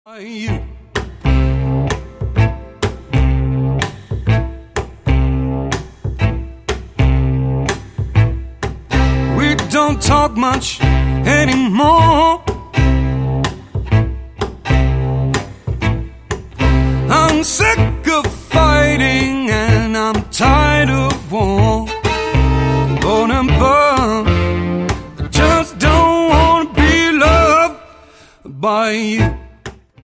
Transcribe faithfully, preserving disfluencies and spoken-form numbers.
Are you? We don't talk much anymore. I'm sick